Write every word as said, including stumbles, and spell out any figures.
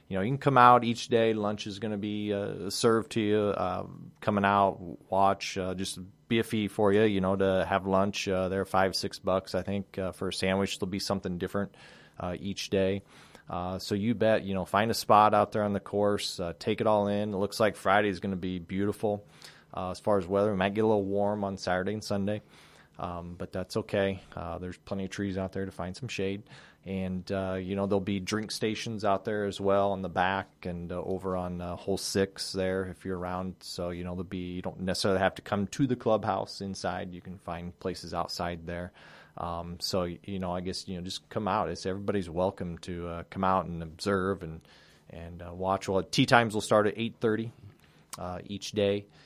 you know, you can come out each day. Lunch is going to be uh, served to you. Uh, coming out, watch, uh, just be a fee for you, you know, to have lunch. Uh, they're five, six bucks, I think, uh, for a sandwich. There'll be something different uh, each day. Uh, so you bet, you know, find a spot out there on the course, uh, take it all in. It looks like Friday is going to be beautiful uh, as far as weather. It might get a little warm on Saturday and Sunday, um, but that's okay. Uh, there's plenty of trees out there to find some shade. And, uh, you know, there'll be drink stations out there as well on the back and uh, over on uh, hole six there if you're around. So, you know, there'll be, you don't necessarily have to come to the clubhouse inside. You can find places outside there. Um, so, you know, I guess, you know, just come out. It's everybody's welcome to uh, come out and observe and and uh, watch. Well, tee times will start at eight thirty uh, each day.